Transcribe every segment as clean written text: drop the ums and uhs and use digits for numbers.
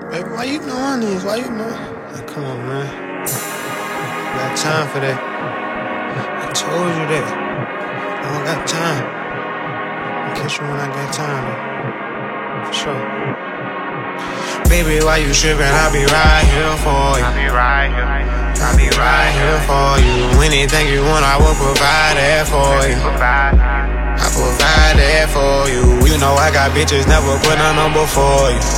Baby, why you doing this? Why you doing? Like, come on, man. I got time for that. I told you that. I don't got time. I'll catch you when I got time, though. For sure. Baby, why you trippin'? I'll be right here for you. I'll be right here for you. Anything you want, I will provide that for you. I provide that for you. You know I got bitches, never put no number for you.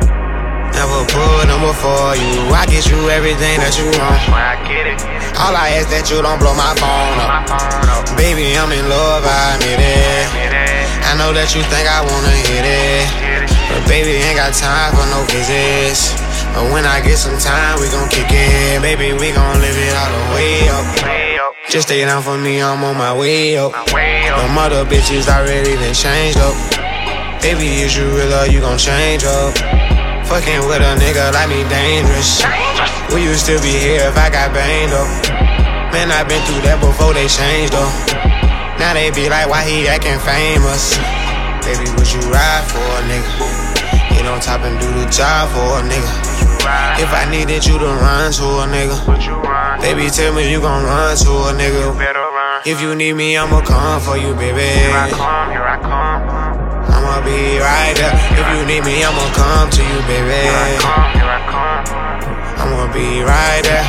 Never put them before you. I get you everything that you want. I get it. All I ask that you don't blow my phone up. Baby, I'm in love, I admit it. I know that you think I wanna hit it, but baby, ain't got time for no visits. But when I get some time, we gon' kick it. Baby, we gon' live it all the way up. Just stay down for me, I'm on my way up. Them other bitches already done changed up. Baby, is you real or you gon' change up? Fucking with a nigga like me dangerous. Will you still be here if I got banged up? Man, I been through that before they changed up. Now they be like, why he acting famous? Baby, would you ride for a nigga? Get on top and do the job for a nigga. If I needed you to run to a nigga, baby, tell me you gon' run to a nigga. If you need me, I'ma come for you, baby. Here I come. I'ma be right there. If you need me, I'ma come to you, baby. Here I come. I'ma be right there.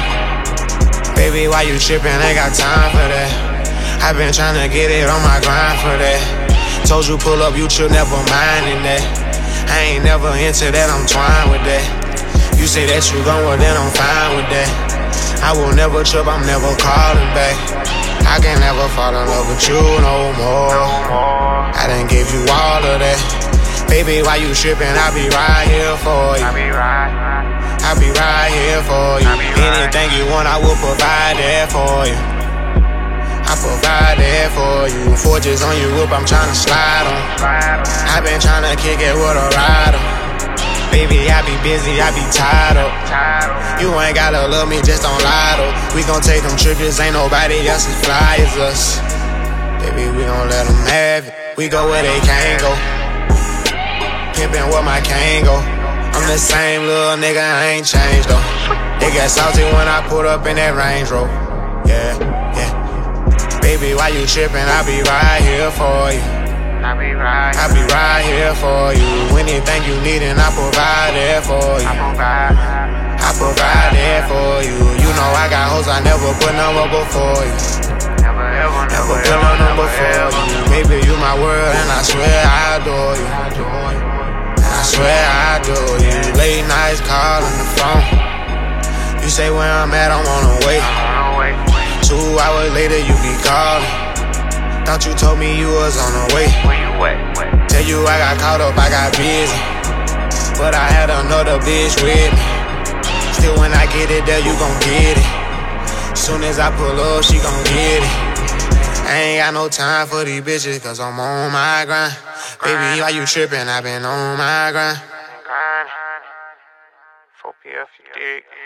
Baby, why you trippin'? Ain't got time for that. I been tryna get it on my grind for that. Told you pull up, you should never mind in that. I ain't never into that, I'm twine with that. You say that you gon', well then I'm fine with that. I will never trip, I'm never calling back. I can never fall in love with you no more. I done gave you all of that. Baby, why you trippin'? I'll be right here for you. I'll be right here for you. Anything you want, I will provide that for you. I provide that for you. Forges on your whip, I'm tryna slide on. I been tryna kick it with a rider. Baby, I be busy, I be tired up. You ain't gotta love me, just don't lie though. We gon' take them trips, ain't nobody else as fly as us. Baby, we gon' let them have it. We go where they can't go. Pimpin' where my cane go. I'm the same little nigga, I ain't changed though. They get salty when I put up in that Range Rover. Yeah. Baby, why you trippin'? I'll be right here for you. I'll be right here for you. Anything you need and I provide it for you. I provide it for you. You know I got hoes, I never put number before you. Never put no number for you. Baby, you my world and I swear I adore you. I swear I adore you. Late nights calling the phone. You say where I'm at, I'm on the way. 2 hours later, you be calling. Thought you told me you was on the way. Tell you I got caught up, I got busy. But I had another bitch with me. Still when I get it there, you gon' get it. Soon as I pull up, she gon' get it. I ain't got no time for these bitches, cause I'm on my grind. Baby, why you trippin'? I been on my grind. 4PF, you dig?